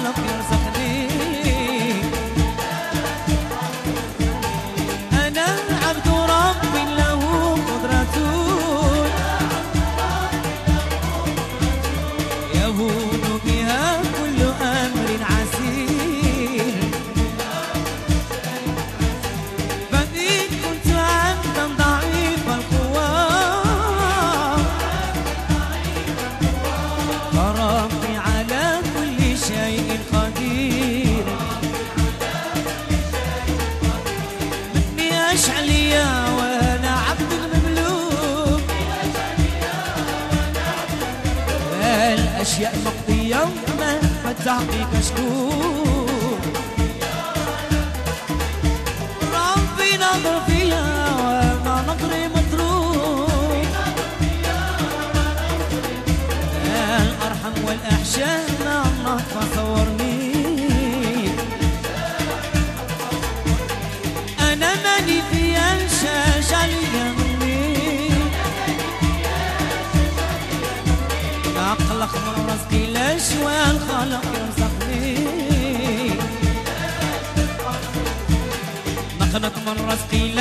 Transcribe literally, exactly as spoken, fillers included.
الخالق يرزقني. أنا عبد رب له قدرة يهون بها كل أمر عسير. فإن كنت عبدا ضعيف القوى فربي على كل شيء قدير. مني أشعل يا وأنا عبد المملوك الأشياء مقضية ما التحقيق أشكوك. ربي نظر فيها وما نظري متروك الأرحم والأحشام الله فصورني. أنا ماني في الشاش عليا مني أقلق من رزقي الأشواء الخالق يرزقني. نقلق من رزقي